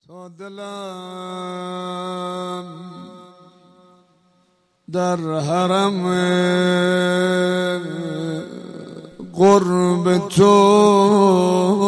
تا دلم در حرم قرب تو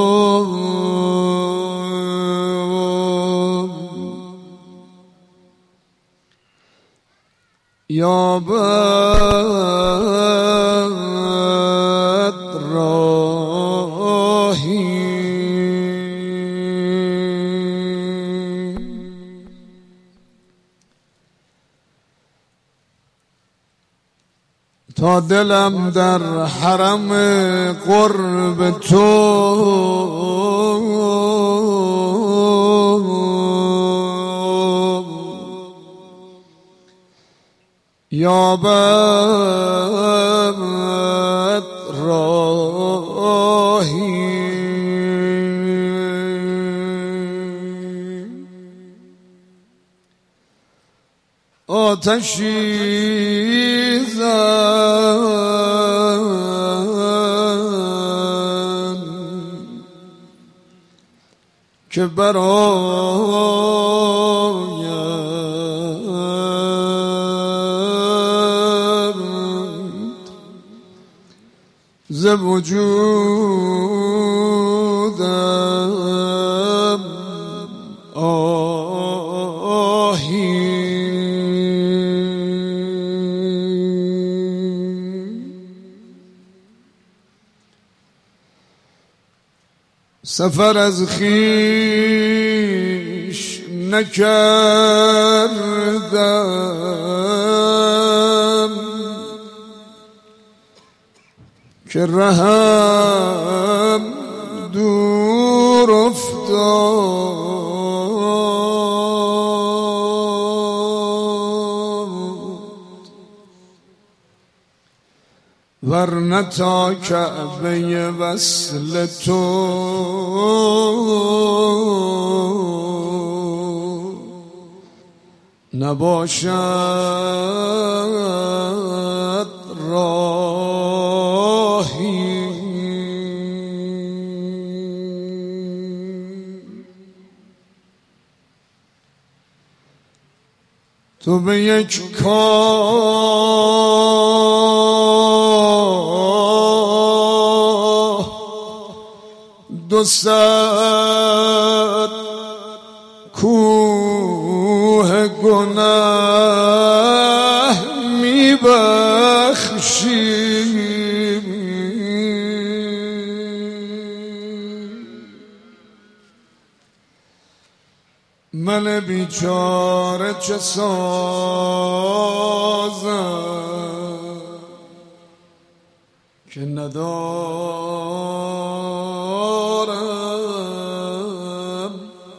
یابد راهی تا دلم در حرم قرب تو یابد راهی آتشی زن که براید ز وجودم آهی سفر از خویش نکردم که رهم دور افتاد ورنه تا کعبه وصل تو نباشد راهی تو به یک کاه 200 کوه گناه میبخشی من بیچاره چه سازم که ندارم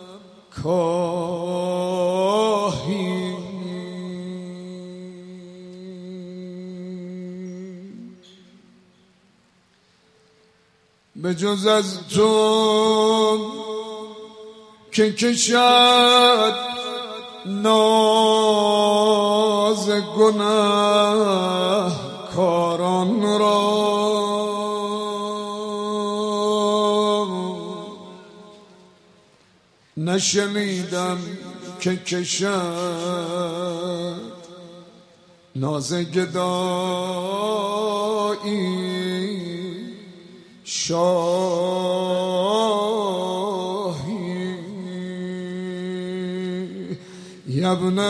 کاهی به جز از تو که کشد ناز گناه کاران را نشنیدم که کشد ناز گدایی شاهی یا ابن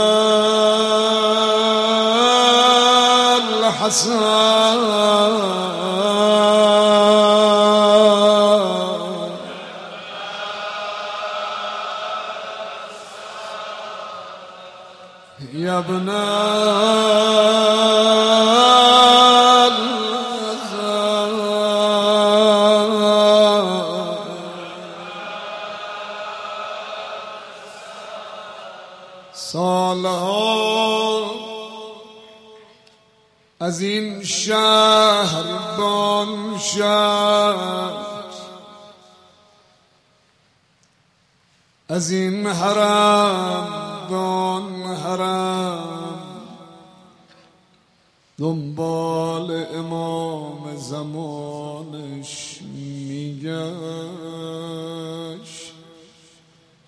الحسن یا ابن سالها از این شهر باشد از این حرم بان حرم دنبال امام زمانش میگشت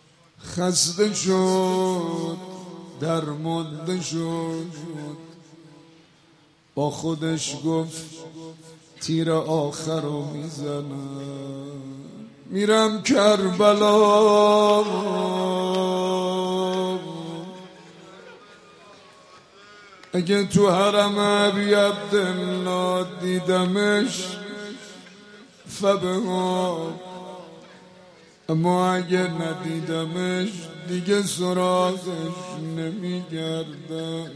خسته شد درمانده شد با خودش گفت تیر آخر رو میزنم میرم کربلا اگه تو حرم ابی عبدالله دیدمش فبها اما اگه ندیدمش دیگه سراغش نمیگردم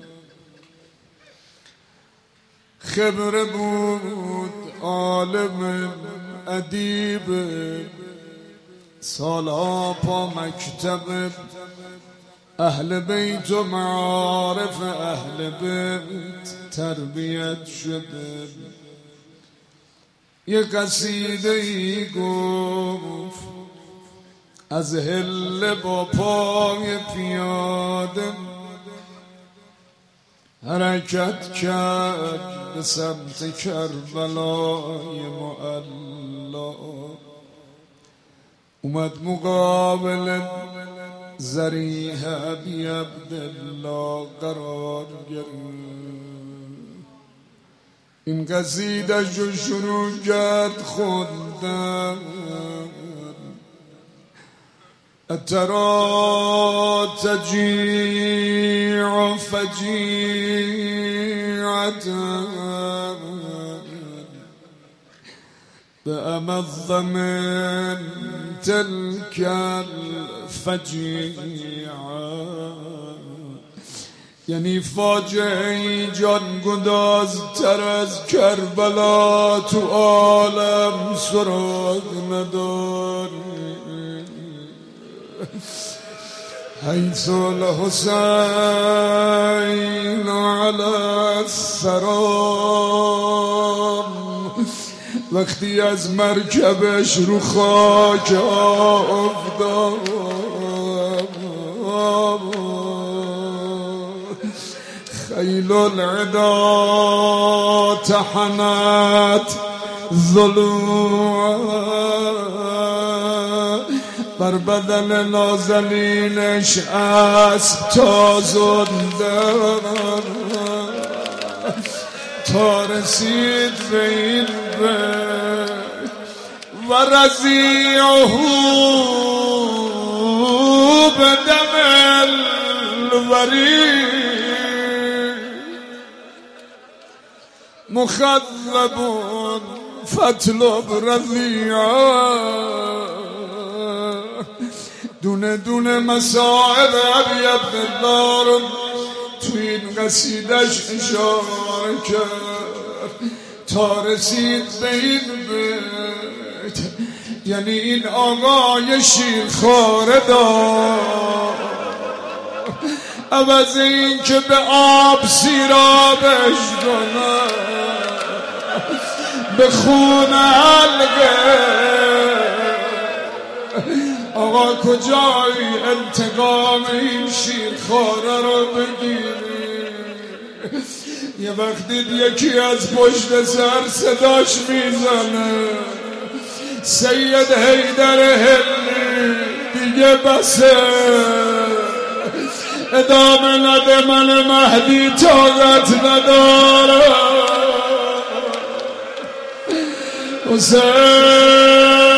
خبره بود عالم ادیب سالها پا مکتب اهل بیت و معارف اهل بیت تربیت شده یه قصیده ای گفت از هله با پای پیاده حرکت کرد به سمت کربلای معلا اومد مقابل ضریح ابی عبدالله قرار گرفت این قصیده جو شروع کرد خوندن اترا تجیع فجیعتا بأمض من تلك الفجیعه یعنی فاجعه جانگداز تر از کربلا تو عالم سراغ نداری حیث الحسین علی الثرام وقتی از مرکبش رو خاک افتاد خیل العدا تحنت ضلوعا بر بدن نازنینش اسب تازنده تا رسید به این بیت و رضیعه بدم الورید مخذب فاطلب رضیعه دونه دونه مسائل ابی عبدالله رو تو این قصیدش اشاره کرد تا رسید به این بیت یعنی این آقای شیرخواره دار عوض این که به آب سیرابش کنه به خون حلقه آقا کجایی انتقام این شیرخواره رو بگیری یه وقتی یکی از پشت سر صداش میزنه سید حیدر هلی دیگه بسه ادامه نده من مهدی طاقت نداره حسین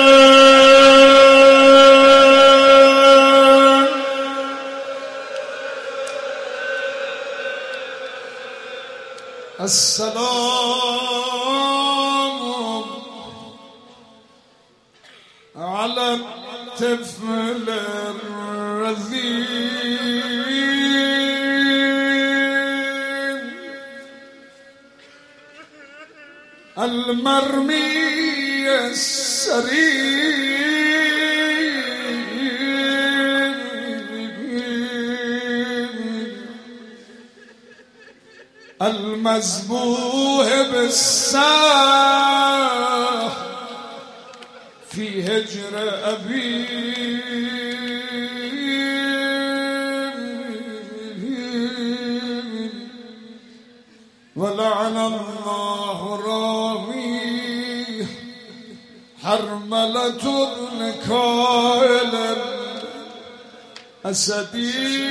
السلام على الطفل الرذيل المرمي السريع المذبوح بالساح في هجر أبيه ولعن الله راميه حرملة النكائل أسدي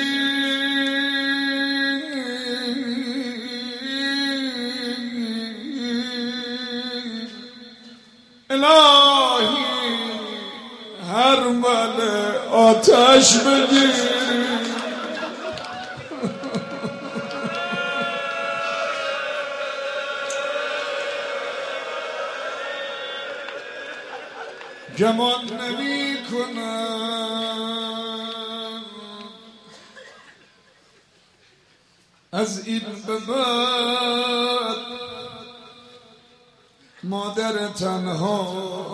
الهی هر مل آتش بگیر گمان نمی کنم از این به بعد مادر تنها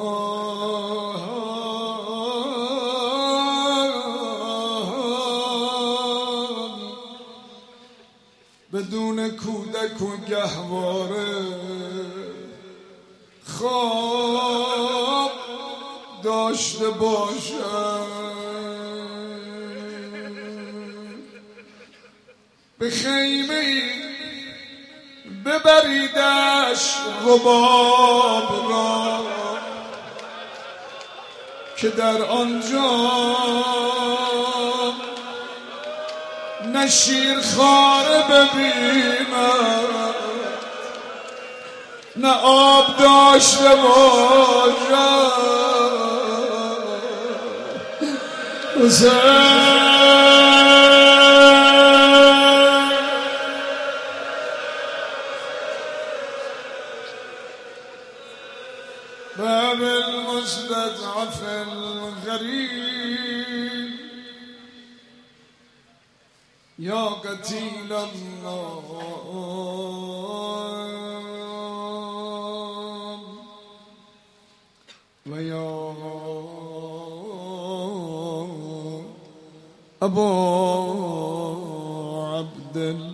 بدون کودک و گهواره خواب داشته باشم به خیمه ای ببریدش رباب را که در آنجا نه شیرخواره ببیند نه آب داشته باشد باب المستضعف الغريب يا قتيل الله ويا أبا عبد الله